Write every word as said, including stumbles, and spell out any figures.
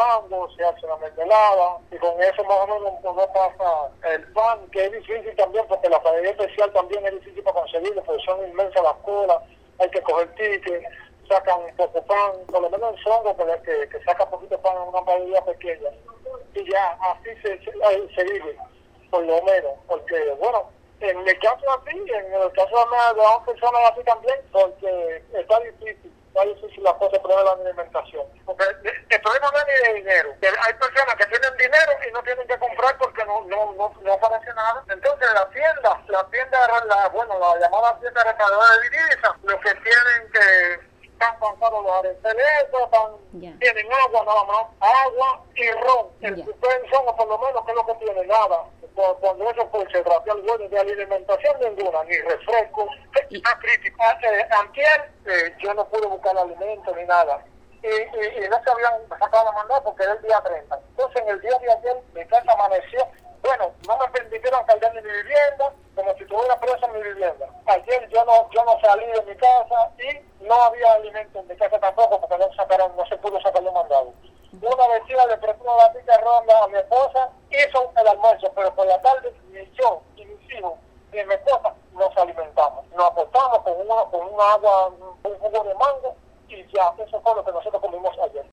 mango, se hace una mermelada, y con eso más o menos no pasa el pan, que es difícil también, porque la panadería especial también es difícil para conseguirlo, porque son inmensas las colas, hay que coger tickets, sacan poco pan, por lo menos en Songo, que, que, que saca poquito pan en una panadería pequeña, y ya, así se, se, se vive, por lo menos, porque, bueno, en el caso así, en el caso de las personas así también, porque está difícil, está difícil la cosa para la alimentación. Porque el problema no es ni de dinero. Hay personas que tienen dinero y no tienen que comprar porque no no no, no aparece nada. Entonces la tienda, la tienda, la, bueno, la llamada tienda recaudadora de divisas, lo que tienen que están cansados los aranceles, están, yeah. tienen agua nada más, agua y ron. El yeah. suspenso, por lo menos, que es lo que tiene nada. Cuando eso pues, se trata algo de alimentación ninguna, ni refresco, está crítica. Eh, antier, eh, yo no pude buscar alimento ni nada. Y, y, y no se habían sacado la mandada porque era el día treinta. Entonces, en el día de ayer, mi casa amaneció. Bueno, no me permitieron cargar ni mi vivienda, como si estuviera presa en mi vivienda. Ayer yo no yo no salí de mi casa y no había alimento en mi casa tampoco porque no sacaron, no se pudo sacar los mandados. Una vecina le prestó una latica ronda a mi esposa, hizo el almuerzo, pero por la tarde ni yo, ni mis hijos, ni mi esposa nos alimentamos. Nos acostamos con, una, con un agua, un jugo de mango y ya, eso fue lo que nosotros comimos ayer.